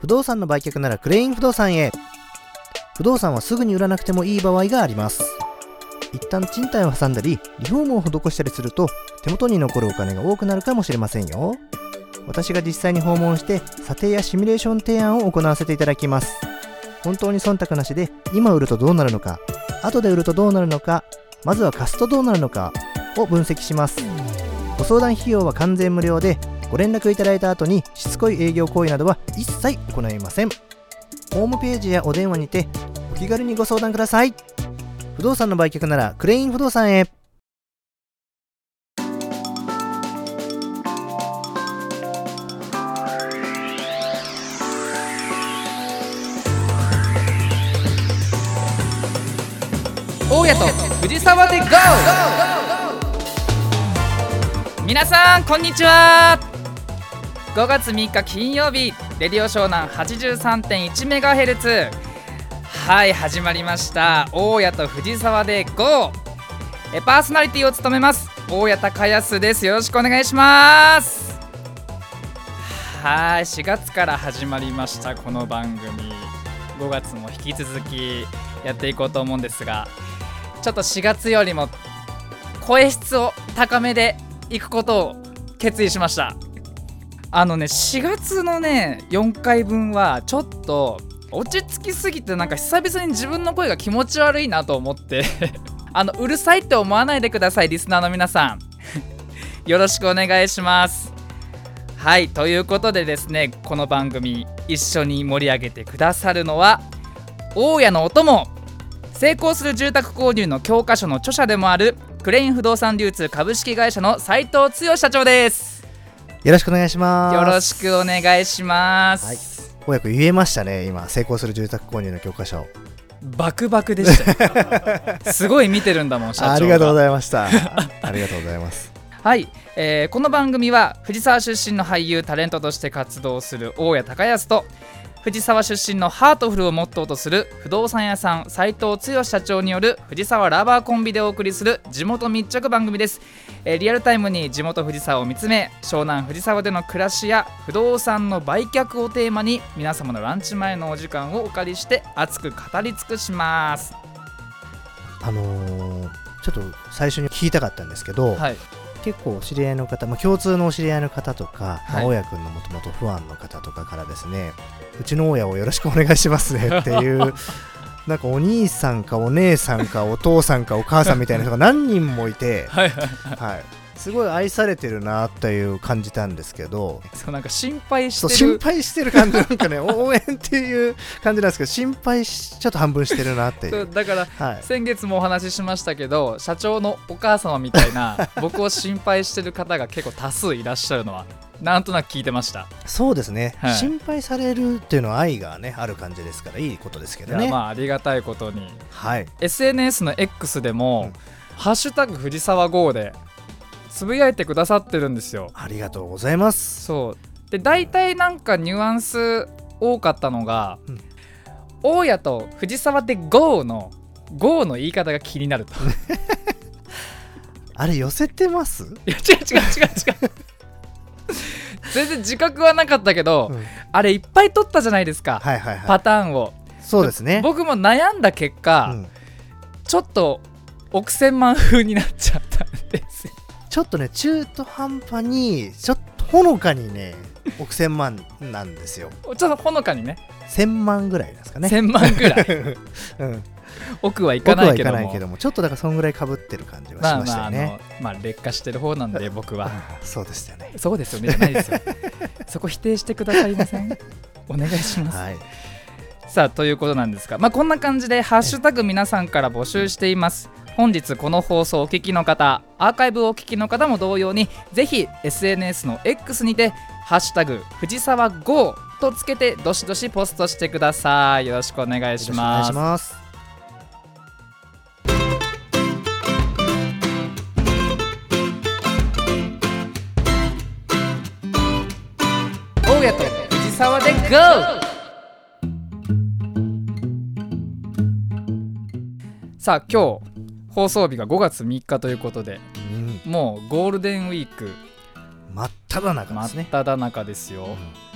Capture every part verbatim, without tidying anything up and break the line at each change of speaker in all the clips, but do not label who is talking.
不動産の売却ならクレイン不動産へ。不動産はすぐに売らなくてもいい場合があります。一旦賃貸を挟んだりリフォームを施したりすると手元に残るお金が多くなるかもしれませんよ。私が実際に訪問して査定やシミュレーション提案を行わせていただきます。本当に忖度なしで今売るとどうなるのか、後で売るとどうなるのか、まずは貸すとどうなるのかを分析します。ご相談費用は完全無料で、ご連絡いただいた後にしつこい営業行為などは一切行いません。ホームページやお電話にてお気軽にご相談ください。不動産の売却ならクレイン不動産へ。
大家と藤沢で ゴー。 皆さんこんにちは。ごがつみっか金曜日、レディオ湘南 はちじゅうさんてんいちメガヘルツ。はい始まりました、大家と藤沢で ゴー。 えパーソナリティを務めます大家隆康です。よろしくお願いします。はいしがつから始まりましたこの番組、ごがつも引き続きやっていこうと思うんですが、ちょっとしがつよりも声質を高めでいくことを決意しました。あのねしがつのねよんかいぶんはちょっと落ち着きすぎて、なんか久々に自分の声が気持ち悪いなと思ってあのうるさいって思わないでください、リスナーの皆さんよろしくお願いします。はいということでですね、この番組一緒に盛り上げてくださるのは大家のお供、成功する住宅購入の教科書の著者でもあるクレイン不動産流通株式会社の斉藤剛社長です。
よろしくお願いします。
よろしくお願いします。
はい、おやく言えましたね。今成功する住宅購入の教科書
バクバクでしたよすごい見てるんだもん社長が。
ありがとうございましたありがとうございます
はい、えー、この番組は藤沢出身の俳優タレントとして活動する大家隆康と藤沢出身のハートフルをモットーとする不動産屋さん斉藤剛社長による藤沢ラバーコンビでお送りする地元密着番組です。えー、リアルタイムに地元藤沢を見つめ、湘南藤沢での暮らしや不動産の売却をテーマに皆様のランチ前のお時間をお借りして熱く語り尽くします。
あのー、ちょっと最初に聞きたかったんですけど、はい、結構お知り合いの方、まあ、共通のお知り合いの方とか、はいまあ、大家くんのもともとファンの方とかからですね、うちの大家をよろしくお願いしますねっていうなんかお兄さんかお姉さんかお父さんかお母さんみたいな人が何人もいてはい、はい、すごい愛されてるなという感じたんですけど、
そうなんか心配してる
そう心配してる感じなんかね応援っていう感じなんですけど、心配しちょっと半分してるなっていう。
そうだから、はい、先月もお話ししましたけど、社長のお母様みたいな僕を心配してる方が結構多数いらっしゃるのはなんとなく聞いてました。
そうですね、はい、心配されるっていうのは愛がねある感じですからいいことですけどね。
いやまあありがたいことに、
はい、
エスエヌエス の X でも、うん、ハッシュタグ藤沢号でつぶやいてくださってるんですよ。
ありがとうございます。
そうで大体なんかニュアンス多かったのが、うん、大家と藤沢で ゴー の ゴー の言い方が気になると
あれ寄せてます？
いや違う違う違う違う全然自覚はなかったけど、うん、あれいっぱい取ったじゃないですか、はいはいはい、パターンを。
そうですね。
僕も悩んだ結果、うん、ちょっと億千万風になっちゃったんですよ。
ちょっとね中途半端にちょっとほのかにね億千万なんですよ
ちょっとほのかにね
千万ぐらいですかね。
千万ぐらい、うん、億はいかないけども、
億はいかないけどもちょっとだからそんぐらい被ってる感じはしましたよね。
まあまああの、まあ、劣化してる方なんで僕は
そうですよね。
そうですよねじゃないですよそこ否定してくださいませんお願いします、はい、さあということなんですが、まあ、こんな感じでハッシュタグ皆さんから募集しています。本日この放送をお聞きの方、アーカイブをお聞きの方も同様にぜひ エスエヌエス の X にてハッシュタグ藤沢 ゴー とつけてどしどしポストしてください。よろしくお願いします。
お願いします。
大家と藤沢で ゴー。 さあ今日放送日がごがつみっかということで、うん、もうゴールデンウィーク
真っ只中ですね。
真っ只中ですよ、うん、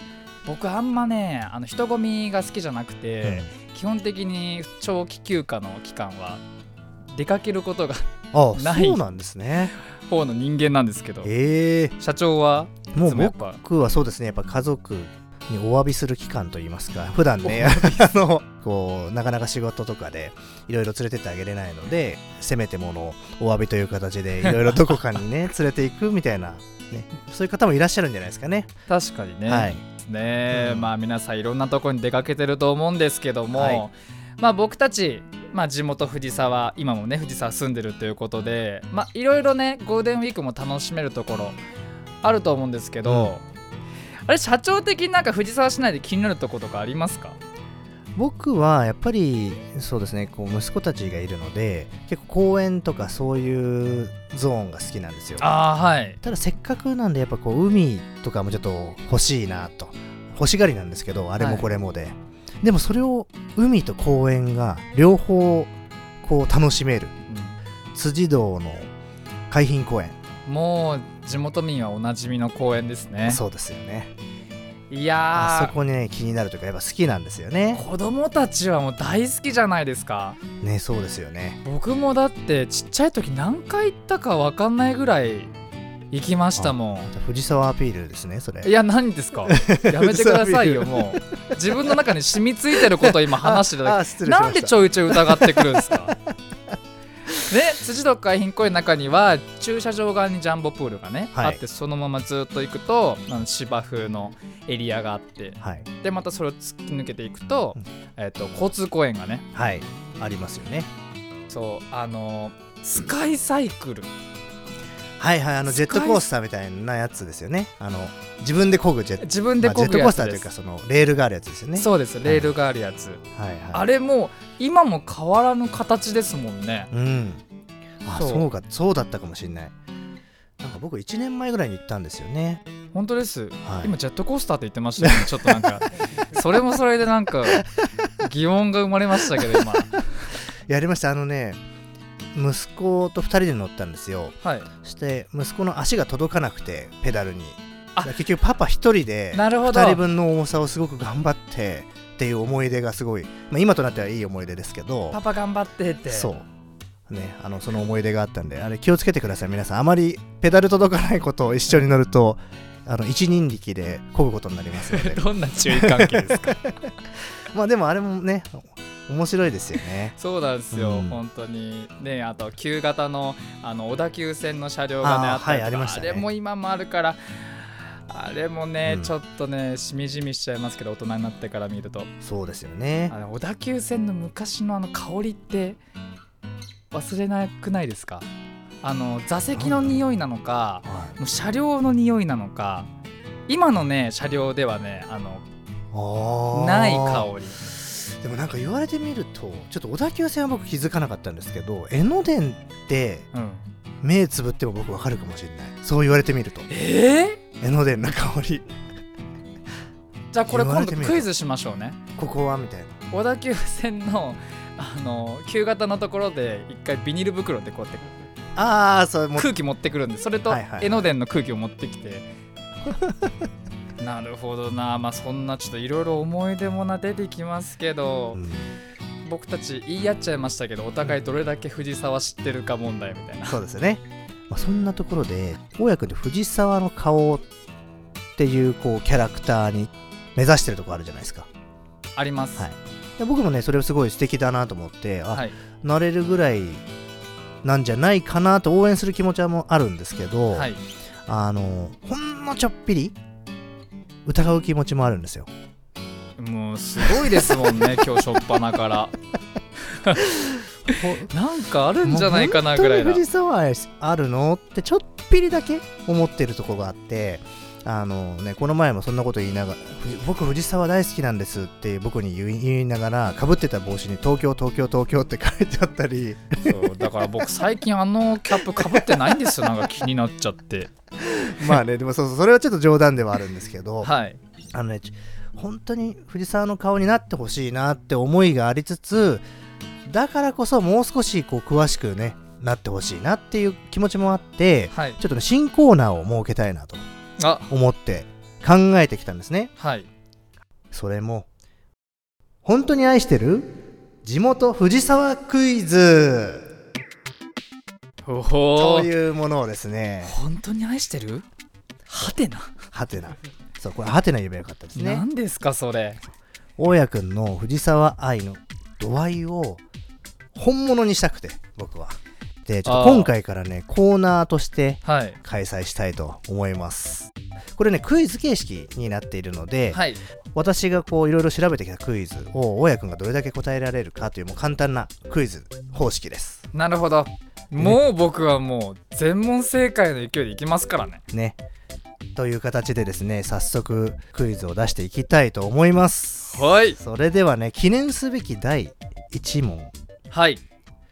僕あんまねあの人混みが好きじゃなくて、うん、基本的に長期休暇の期間は出かけることがない
そうなんですね
方の人間なんですけど、
えー、
社長は
もう僕はそうですねやっぱ家族にお詫びする期間といいますか普段ねあのこうなかなか仕事とかでいろいろ連れてってあげれないのでせめてものお詫びという形でいろいろどこかにね連れていくみたいな、ね、そういう方もいらっしゃるんじゃないですかね。
確かにね、
はい
ね
うん、
まあ皆さんいろんなところに出かけてると思うんですけども、はい、まあ僕たち、まあ、地元藤沢今もね藤沢住んでるということでまあいろいろねゴールデンウィークも楽しめるところあると思うんですけど、うん、あれ社長的になんか藤沢市内で気になるところとかありますか？
僕はやっぱりそうですねこう息子たちがいるので結構公園とかそういうゾーンが好きなんですよ。
あ、はい、
ただせっかくなんでやっぱこう海とかもちょっと欲しいなと欲しがりなんですけどあれもこれもで、はい、でもそれを海と公園が両方こう楽しめる、うん、辻堂の海浜公園
もう地元民はおなじみの公園ですね。
そうですよね。
いや
あそこね気になるというかやっぱ好きなんですよね。
子供たちはもう大好きじゃないですか
ね。そうですよね。
僕もだってちっちゃい時何回行ったか分かんないぐらい行きましたもん。
藤沢アピールですねそれ。
いや何ですかやめてくださいよもう自分の中に染みついてることを今話してるだけなんでちょいちょい疑ってくるんですかで辻堂海浜公園の中には駐車場側にジャンボプールがね、はい、あってそのままずっと行くとあの芝生のエリアがあって、はい、でまたそれを突き抜けていくと、うんえー、と交通公園がね、
はい、ありますよね。
そうあのスカイサイクル
はいはいあのジェットコースターみたいなやつですよね。あの自分で漕ぐジェット
自分で漕ぐやつです、まあ、
ジェットコースターというかそのレールがあるやつですよね。
そうですレールがあるやつ、はいはい、あれも今も変わらぬ形ですもんね。
うんあ そう, そうかそうだったかもしれない。なんか僕いちねんまえぐらいに行ったんですよね。
本当です、はい、今ジェットコースターって言ってましたよねちょっとなんかそれもそれでなんか疑問が生まれましたけど今
やりました。あのね息子とふたりで乗ったんですよ、はい、そして息子の足が届かなくてペダルに結局パパひとりでふたりぶんの重さをすごく頑張ってっていう思い出がすごい、まあ、今となってはいい思い出ですけど
パパ頑張ってって
そうね、あのその思い出があったんであれ気をつけてください皆さん。あまりペダル届かないことを一緒に乗るとあの一人力で漕ぐことになりますので
どんな注意喚起ですか
まあでもあれもね面白いですよね。
そうなんですよ、うん、本当にね。あと旧型 の, あの小田急線の車両がね あ, あったりとか、はい、ありましたね。あれも今もあるからあれもね、うん、ちょっとねしみじみしちゃいますけど大人になってから見ると
そうですよね。
あの小田急線の昔のあの香りって忘れなくないですか？あの座席の匂いなのか、はい、もう車両の匂いなのか今のね車両ではねあのあない香り。
でもなんか言われてみるとちょっと小田急線は僕気づかなかったんですけど江ノ電って目つぶっても僕わかるかもしれない。そう言われてみると
え
ー、江ノ電の香り
じゃあこれ今度クイズしましょうね。
ここはみたいな
小田急線のあの旧型のところで一回ビニール袋でこうやって
あーそう
空気持ってくるんでそれと江ノ電の空気を持ってきて、はいはい、なるほどな。まあそんなちょっといろいろ思い出もな出てきますけど、うん、僕たち言い合っちゃいましたけどお互いどれだけ藤沢知ってるか問題みたいな。
そうですね、まあ、そんなところで大家君って藤沢の顔っていうこうキャラクターに目指してるところあるじゃないですか。
あります、
はい、で僕もねそれをすごい素敵だなと思ってあ、はい、なれるぐらいなんじゃないかなと応援する気持ちはもうあるんですけど、はい、あのほんのちょっぴり疑う気持ちもあるんですよ。
もうすごいですもんね今日しょっぱなからなんかあるんじゃないかなぐらいな。
本当に藤沢愛あるのってちょっぴりだけ思ってるところがあってあのね、この前もそんなこと言いながら僕藤沢大好きなんですって僕に言い、言いながら被ってた帽子に東京東京東京って書いてあったり
そうだから僕最近あのキャップ被ってないんですよなんか気になっちゃって
まあねでもそうそうそれはちょっと冗談ではあるんですけど、
はい、
あのね本当に藤沢の顔になってほしいなって思いがありつつだからこそもう少しこう詳しくねなってほしいなっていう気持ちもあって、はい、ちょっとね新コーナーを設けたいなと思って考えてきたんですね。
はい。
それも本当に愛してる地元藤沢クイズ
おほ
というものをですね、
本当に愛してるはてな
はてな、そうこれはてな言えばよかったですね。
何ですかそれ。
大家くんの藤沢愛の度合いを本物にしたくて、僕はでちょっと今回からねコーナーとして開催したいと思います、はい、これねクイズ形式になっているので、はい、私がこういろいろ調べてきたクイズを大家くんがどれだけ答えられるかというもう簡単なクイズ方式です。
なるほど、もう僕はもう全問正解の勢いでいきますからね。
ねという形でですね、早速クイズを出していきたいと思います。
はい。
それではね、記念すべきだいいち問。
はい。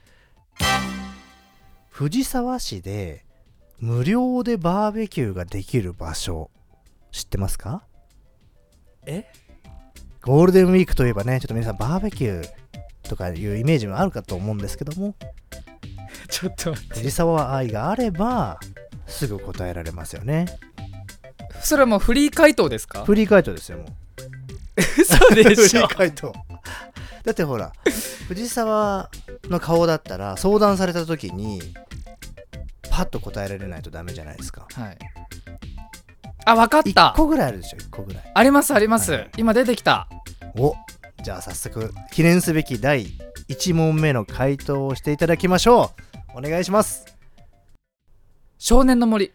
藤沢市で無料でバーベキューができる場所知ってますか？
え？
ゴールデンウィークといえばね、ちょっと皆さんバーベキューとかいうイメージもあるかと思うんですけども、
ちょっと待って、
藤沢愛があればすぐ答えられますよね。
それはもうフリー回答ですか？
フリー回答ですよ。もう
嘘でしょ。
フリー回答だってほら藤沢の顔だったら相談された時にパッと答えられないとダメじゃないですか。
はい。あ、分かった。いっ
こぐらいあるでしょ。いっこぐらい
ありますあります、はい、今出てきた。
お、じゃあ早速記念すべきだいいち問目の回答をしていただきましょう。お願いします。
少年の森。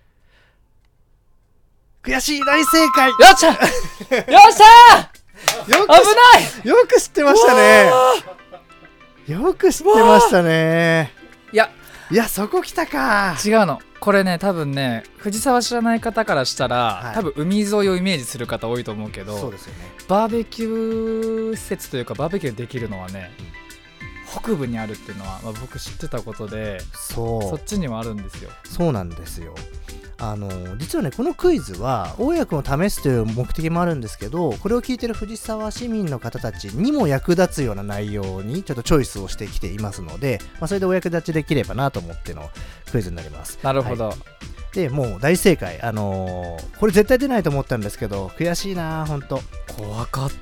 悔しい、大正解。
よっしゃよっしゃ
よく
危ない
よく知ってましたね。よく知ってましたね。
いや
いや、そこ来たか。
違うの、これね、多分ね藤沢知らない方からしたら、はい、多分海沿いをイメージする方多いと思うけど、
そうですよね。
バーベキュー施設というかバーベキューできるのはね、うん、北部にあるっていうのは、まあ、僕知ってたことで、そうそっちにはあるんですよ。
そうなんですよ。あの実はねこのクイズは大家くんを試すという目的もあるんですけど、これを聞いてる藤沢市民の方たちにも役立つような内容にちょっとチョイスをしてきていますので、まあ、それでお役立ちできればなと思ってのクイズになります。
なるほど、はい、
でもう大正解。あのー、これ絶対出ないと思ったんですけど悔しいな。ほんと
怖かった。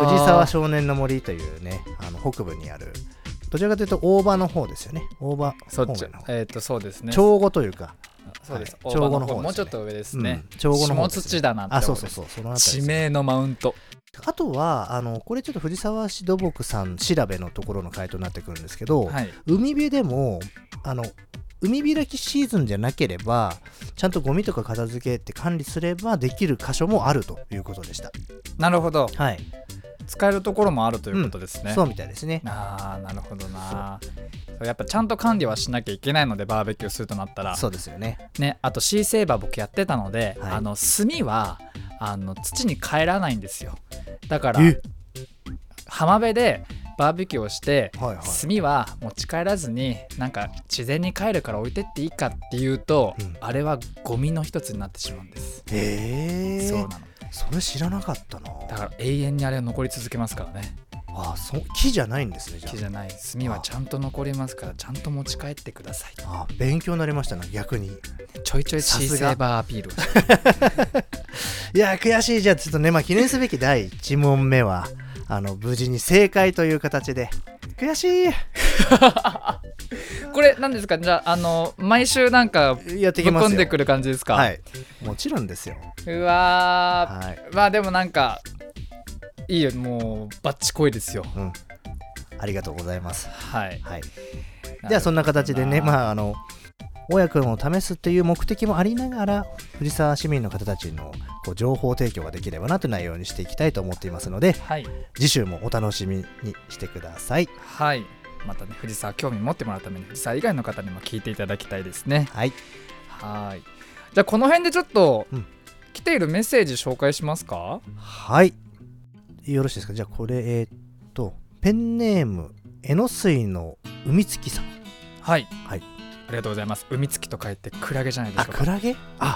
藤沢少年の森というね、あの北部にある、どちらかというと大場の方ですよね。大場
そっち、えっ、ー、とそうですね、
長後というか、
そうです、
はい、長後の方ですね。
もうちょっと上ですね、
うん、長後の方ですね。
下土だなって。
あ、そうそうそう、そのあたりですね。
地名のマウント。
あとはあのこれちょっと藤沢市土木さん調べのところの回答になってくるんですけど、はい、海辺でもあの海開きシーズンじゃなければちゃんとゴミとか片付けって管理すればできる箇所もあるということでした。
なるほど、
はい、
使えるところもあるということですね、
うん、そうみたいですね。
あー、なるほどな。やっぱちゃんと管理はしなきゃいけないので、バーベキューするとなったら。
そうですよね。
ね、あとシーセーバー僕やってたので、はい、あの炭はあの土に帰らないんですよ。だから浜辺でバーベキューをして、はいはい、炭は持ち帰らずになんか自然に帰るから置いてっていいかっていうと、うん、あれはゴミの一つになってしまうんです。
へー、
そうなの。
それ知らなかったな。
だから永遠にあれは残り続けますからね。
ああ、そ木じゃないんですね。じゃあ
木じゃない、炭はちゃんと残りますから、ちゃんと持ち帰ってください。
ああ、勉強になりましたな。逆に
ちょいちょいシーセーバーアピールを
いや悔しい。じゃあちょっとね、まあ、記念すべきだいいち問目はあの無事に正解という形で悔しい
これ何ですか。じゃあ、あの毎週なんか
やってきますよ。
ぶっ込んでくる感じですか。
はい、もちろんですよ。
うわー、はい、まあでもなんかいいよ、もうバッチコイですよ、うん、
ありがとうございます。
はい、はい、
じゃあそんな形でね、まああの大家くんを試すっていう目的もありながら藤沢市民の方たちのこう情報提供ができればなという内容にしていきたいと思っていますので、はい、次週もお楽しみにしてください。
はい、またね藤沢興味持ってもらうために藤沢以外の方にも聞いていただきたいですね。
はい、
はい、じゃあこの辺でちょっと、うん、来ているメッセージ紹介しますか。
はい、よろしいですか。じゃあこれえー、っとペンネームえのすいの海月さん。
はい、はい、ありがとうございます。海月と書いてクラゲじゃないでしょうか。
あ、クラゲ。あ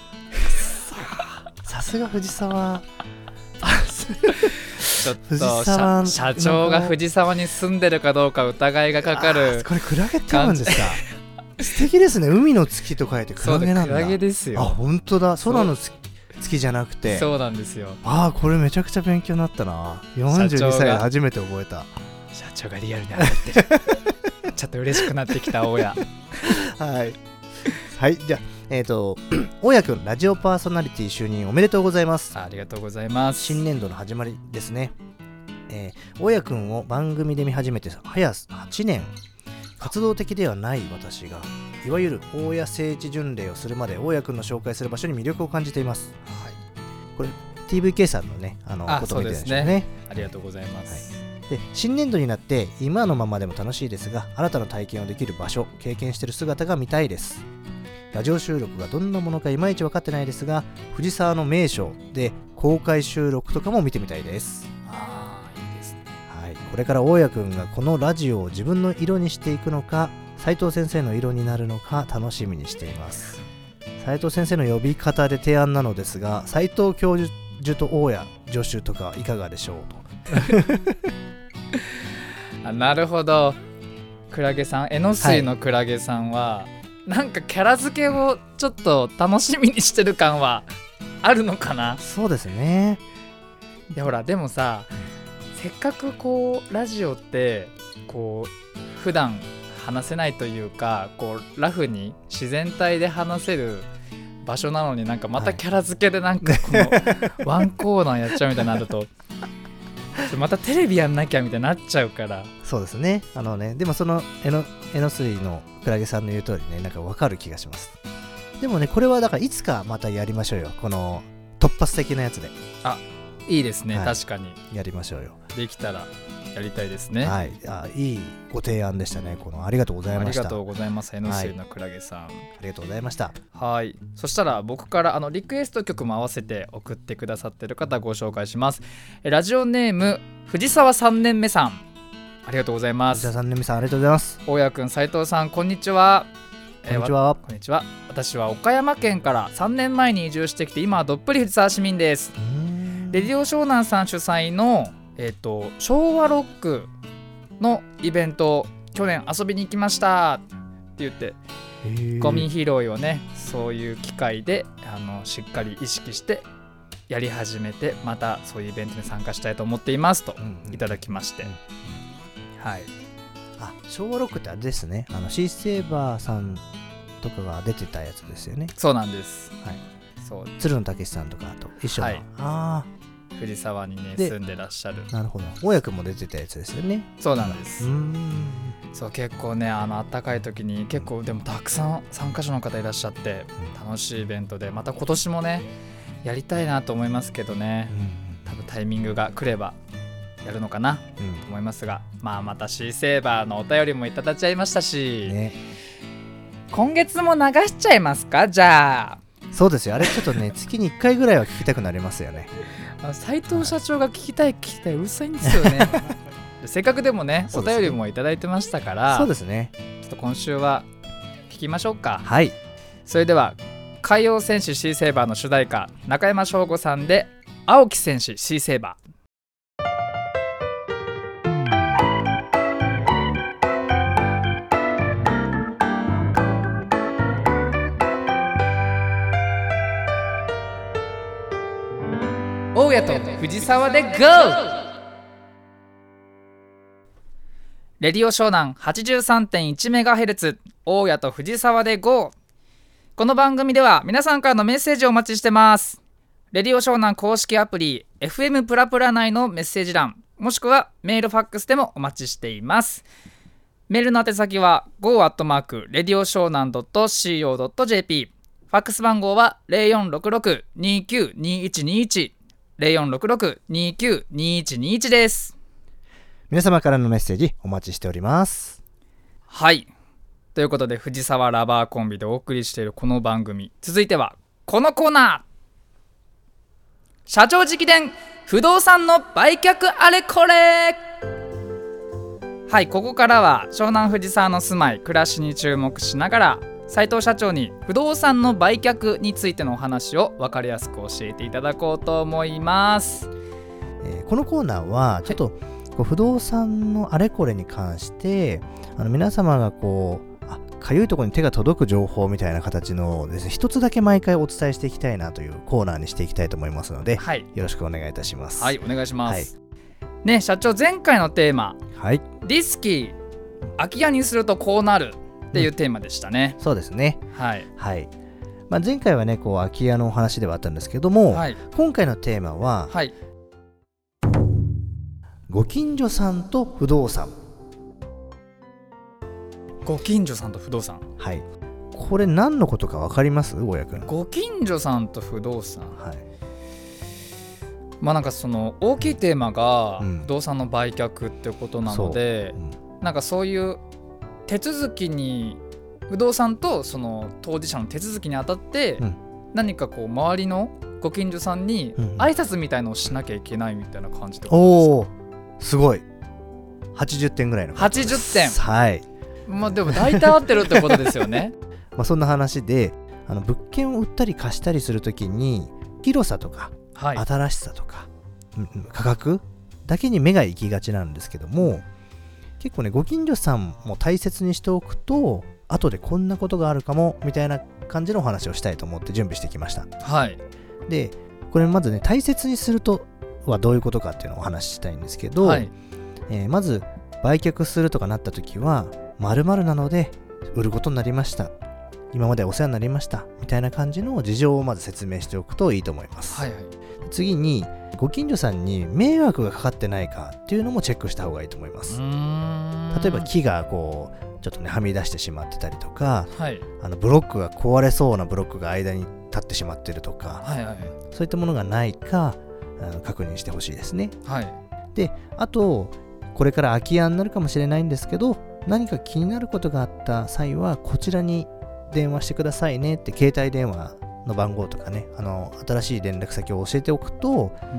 さすが藤沢
ちょっと 社, 社長が藤沢に住んでるかどうか疑いがかかる。
これクラゲって読むんですか。素敵ですね。海の月と書いてクラゲなんだ。
そうだ、クラゲですよ。
あ、本当だ。空の月月じゃなくて。
そうなんですよ。
ああ、これめちゃくちゃ勉強になったな。よんじゅうにさいで初めて覚えた。
社長がリアルに当たってるちょっと嬉しくなってきた大家
はいはいじゃあえっ、ー、と大家くんラジオパーソナリティ就任おめでとうございます。
ありがとうございます。
新年度の始まりですね。えー、大家くんを番組で見始めて早はちねん。活動的ではない私がいわゆる大家聖地巡礼をするまで大家くんの紹介する場所に魅力を感じています。はい、これ ティーブイケー さんのねあの
あ
ことを見てるんでしょうね。
そうですね。ありがとうございます。
はいで新年度になって今のままでも楽しいですが新たな体験をできる場所経験している姿が見たいです。ラジオ収録がどんなものかいまいち分かってないですが藤沢の名所で公開収録とかも見てみたいです。
ああいいですね。
はい、これから大家くんがこのラジオを自分の色にしていくのか斉藤先生の色になるのか楽しみにしています。斉藤先生の呼び方で提案なのですが斉藤教授と大家助手とかいかがでしょうと
あなるほど。クラゲさん、えのすいのクラゲさんは、はい、なんかキャラ付けをちょっと楽しみにしてる感はあるのかな。
そうですね。
いやほらでもさせっかくこうラジオってこう普段話せないというかこうラフに自然体で話せる場所なのになんかまたキャラ付けでなんかこのワンコーナーやっちゃうみたいになるとまたテレビやんなきゃみたいになっちゃうから。
そうですね。あのねでもそのえのえのすいのクラゲさんの言う通りねなんか分かる気がします。でもねこれはだからいつかまたやりましょうよ。この突発的なやつで。
あいいですね、
はい、
確かに
やりましょうよ。
できたらやりたいですね。
はい、あいいご提案でしたね。このありがとうございました。
ありがとうございます。えのすいのクラゲさん、はい、
ありがとうございました。
はい。そしたら僕からあのリクエスト曲も合わせて送ってくださってる方ご紹介します。えラジオネーム藤沢さんねんめさん、ありがとうございます。
藤沢さんねんめさんありがとうございます。
大家くん斉藤さんこんにちは。
こんにちは、
えー、こんにちは。私は岡山県からさんねんまえに移住してきて今はどっぷり藤沢市民です。レディオ湘南さん主催の、えー、と昭和ロックのイベント去年遊びに行きましたって言ってゴミ拾いをねそういう機会であのしっかり意識してやり始めてまたそういうイベントに参加したいと思っていますといただきまして、うんうん、はい。
あ昭和ロックってあれですね。あのシーセーバーさんとかが出てたやつですよね。
そうなんです、はい、そう
鶴野武さんとかと一緒の、はい、あ
藤沢にね住んでらっしゃる。
なるほど。大家くんも出てたやつですよね。
そうなんです。
うーん
そう結構ねあの暖かい時に結構でもたくさん参加者の方いらっしゃって楽しいイベントでまた今年もねやりたいなと思いますけどね、うん、多分タイミングが来ればやるのかな、うん、と思いますが、まあまたシーセーバーのお便りもいただいちゃいましたし、ね、今月も流しちゃいますか。じゃあ
そうですよ。あれちょっとね月にいっかいぐらいは聞きたくなりますよね。
斉藤社長が聞きたい聞きたいうるさいんですよねせっかくでもねお便りもいただいてましたから
そうですね。
ちょっと今週は聞きましょうか。
はい。
それでは海洋戦士シーセーバーの主題歌中山翔吾さんで青き戦士シーセーバー。大家と藤沢で ゴー！ レディオ湘南 はちじゅうさんてんいちメガヘルツ 大家と藤沢で ゴー！ この番組では皆さんからのメッセージをお待ちしてます。レディオ湘南公式アプリ エフエム プラプラ内のメッセージ欄もしくはメールファックスでもお待ちしています。メールの宛先は ゴー アットマーク レディオ湘南 ドット シーオー ドット ジェーピー ファックス番号は ゼロよんろくろく にきゅうにいちにいちゼロよんろくろく にきゅうにいちにいちです。
皆様からのメッセージお待ちしております。
はい。ということで藤沢ラバーコンビでお送りしているこの番組、続いてはこのコーナー、社長直伝不動産の売却あれこれ。はい、ここからは湘南藤沢の住まい暮らしに注目しながら斉藤社長に不動産の売却についてのお話を分かりやすく教えていただこうと思います。
えー、このコーナーはちょっとこう不動産のあれこれに関してあの皆様がこうあかゆいところに手が届く情報みたいな形のですね、一つだけ毎回お伝えしていきたいなというコーナーにしていきたいと思いますので、
はい、
よろしくお願いいたします。
はい、お願いします、はい、ね、社長、前回のテーマ、はい、リスキー空き家にするとこうなるっていうテーマでしたね、
うん、そうですね、はい、はい、まあ、前回はねこう空き家のお話ではあったんですけども、はい、今回のテーマは、はい、ご近所さんと不動産。
ご近所さんと不動産、
はい、これ何のことか分かります？大家君。
ご近所さんと不動産、はい、まあなんかその大きいテーマが不動産の売却ってことなので、うん、なんかそういう手続きに不動産とその当事者の手続きにあたって、うん、何かこう周りのご近所さんに挨拶みたいのをしなきゃいけないみたいな感じで、うん、
おー、すごい、はちじゅってんぐらいの
はちじゅってん、
はい、
まあでも大体合ってるってことですよね
まあそんな話で、あの物件を売ったり貸したりするときに広さとか、はい、新しさとか、うん、価格だけに目が行きがちなんですけども、結構ねご近所さんも大切にしておくと後でこんなことがあるかもみたいな感じのお話をしたいと思って準備してきました。はい。でこれまずね、大切にするとはどういうことかっていうのをお話ししたいんですけど、はい、えー、まず売却するとかなった時は〇〇なので売ることになりました、今までお世話になりましたみたいな感じの事情をまず説明しておくといいと思います。はいはい、次にご近所さんに迷惑がかかってないかっていうのもチェックした方がいいと思います。うーん、例えば木がこうちょっとねはみ出してしまってたりとか、はい、あのブロックが壊れそうなブロックが間に立ってしまってるとか、はいはい、そういったものがないか確認してほしいですね。はい、であとこれから空き家になるかもしれないんですけど、何か気になることがあった際はこちらに電話してくださいねって携帯電話の番号とかね、あの新しい連絡先を教えておくと、うん、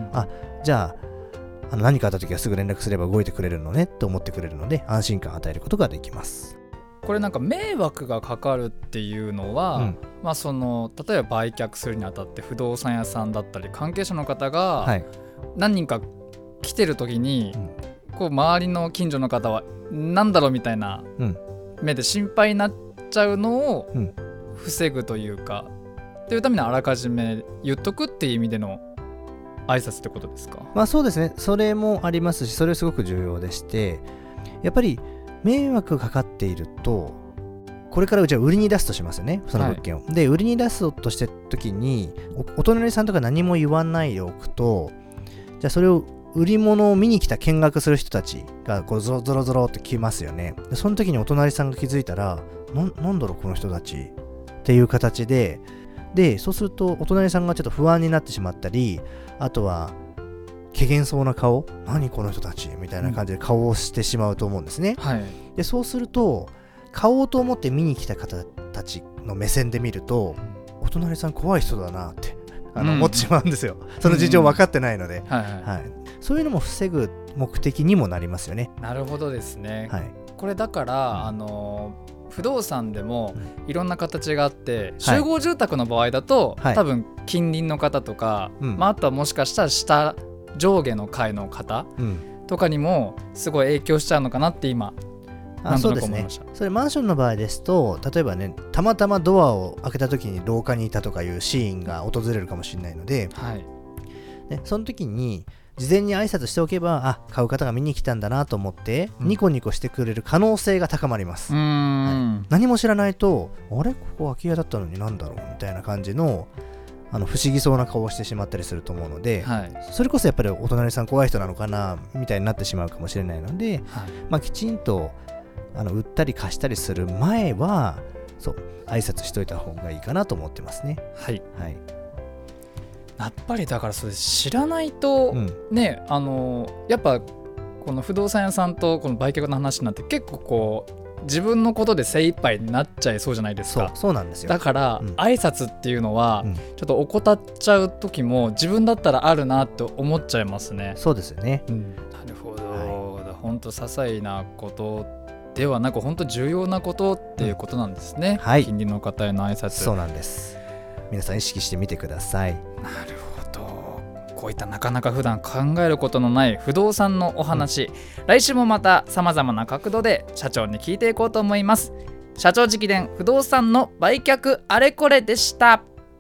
あじゃあ、あの何かあった時はすぐ連絡すれば動いてくれるのねって思ってくれるので安心感を与えることができます。
これなんか迷惑がかかるっていうのは、うん、まあその例えば売却するにあたって不動産屋さんだったり関係者の方が何人か来てる時に、うん、こう周りの近所の方はなんだろうみたいな目で心配になっちゃうのを防ぐというか、というためにあらかじめ言っとくっていう意味での挨拶ってことですか？
まあそうですね、それもありますし、それすごく重要でして、やっぱり迷惑がかかっているとこれからうちは売りに出すとしますよね、その物件を、はい、で売りに出すとして時に お, お隣さんとか何も言わないでおくと、じゃあそれを売り物を見に来た見学する人たちがこうゾロゾロゾロって来ますよね。でその時にお隣さんが気づいたら な, なんだろうこの人たちっていう形ででそうするとお隣さんがちょっと不安になってしまったり、あとは怪げそうな顔、何この人たちみたいな感じで顔をしてしまうと思うんですね、うん、はい、でそうすると買おうと思って見に来た方たちの目線で見ると、お隣さん怖い人だなってあの、うん、思ってしまうんですよ。その事情分かってないので、はいはいはい、そういうのも防ぐ目的にもなりますよね。
なるほどですね、はい、これだから、うん、あの不動産でもいろんな形があって、うん、集合住宅の場合だと、はい、多分近隣の方とか、はい、まあ、あとはもしかしたら下上下の階の方とかにもすごい影響しちゃうのかなって今なんとなく思いました。
そうですね、それマンションの場合ですと、例えばねたまたまドアを開けた時に廊下にいたとかいうシーンが訪れるかもしれないので、はい、でその時に事前に挨拶しておけば、あ買う方が見に来たんだなと思ってニコニコしてくれる可能性が高まります、うん、はい、何も知らないとあれここ空き家だったのになんだろうみたいな感じのあの不思議そうな顔をしてしまったりすると思うので、はい、それこそやっぱりお隣さん怖い人なのかなみたいになってしまうかもしれないので、はい、まあ、きちんとあの売ったり貸したりする前はそう挨拶しといた方がいいかなと思ってますね。はい、はい、
やっぱりだからそれ知らないと、うん、ね、あのやっぱこの不動産屋さんとこの売却の話になって結構こう自分のことで精一杯になっちゃいそうじゃないですか。
そう、そうなんですよ。
だから、うん、挨拶っていうのは、うん、ちょっと怠っちゃう時も自分だったらあるなと思っちゃいますね。
そうですよね、うん、
なるほど、はい、本当些細なことではなく本当重要なことっていうことなんですね、うん、はい、近隣の方への挨拶。
そうなんです。皆さん意識してみてください。
なるほど。こういったなかなか普段考えることのない不動産のお話、うん、来週もまた様々な角度で社長に聞いていこうと思います。 社長直伝不動産の売却あれこれでした。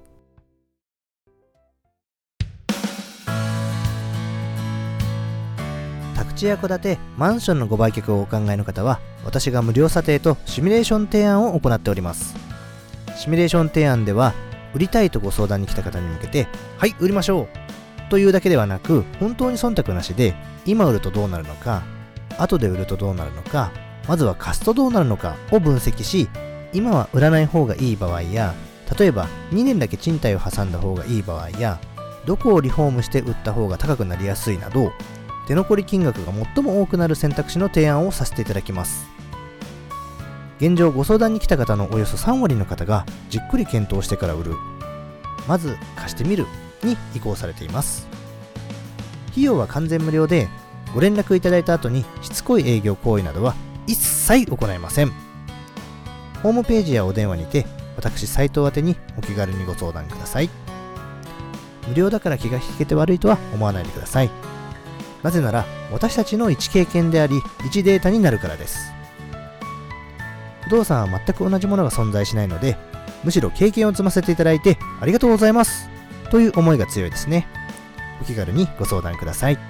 宅地や戸建て、マンションのご売却をお考えの方は、私が無料査定とシミュレーション提案を行っております。シミュレーション提案では、売りたいとご相談に来た方に向けて、はい、売りましょうというだけではなく、本当に忖度なしで、今売るとどうなるのか、後で売るとどうなるのか、まずは貸すとどうなるのかを分析し、今は売らない方がいい場合や、例えばにねんだけ賃貸を挟んだ方がいい場合や、どこをリフォームして売った方が高くなりやすいなど、手残り金額が最も多くなる選択肢の提案をさせていただきます。現状ご相談に来た方のおよそさんわりの方がじっくり検討してから売る、まず貸してみるに移行されています。費用は完全無料で、ご連絡いただいた後にしつこい営業行為などは一切行いません。ホームページやお電話にて私斉藤宛てにお気軽にご相談ください。無料だから気が引けて悪いとは思わないでください。なぜなら私たちの一経験であり一データになるからです。不動産は全く同じものが存在しないので、むしろ経験を積ませていただいてありがとうございますという思いが強いですね。お気軽にご相談ください。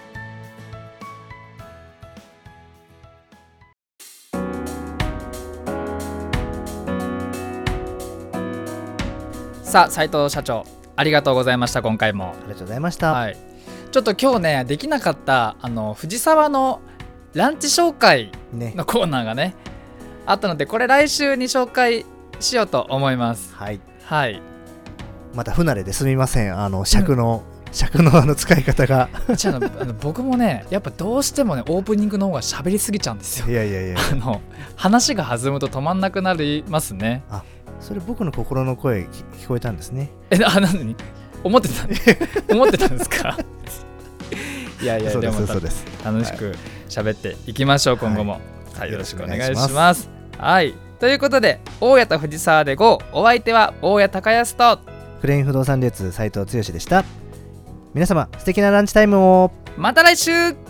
さあ斉藤社長、ありがとうございました。今回も
ありがとうございました。
はい、ちょっと今日ねできなかったあの藤沢のランチ紹介のコーナーがね、ねあったので、これ来週に紹介しようと思います。
はい、
はい、
また不慣れですみません。あの尺の、うん、尺のあの使い方が
じゃああの僕もねやっぱどうしてもねオープニングの方が喋りすぎちゃうんですよ。
いやいやいや
あの話が弾むと止まんなくなりますね。
あ、それ僕の心の声聞こえたんですね。
え、あ、なに思ってた思ってたんですかいやいや、でも楽しく喋っていきましょう、はい、今後も、はい、よろしくお願いします。ますはい、ということで大家と藤沢で ゴー、 お相手は大家高安と
クレイン不動産流通斉藤剛でした。皆様素敵なランチタイムを。
また来週。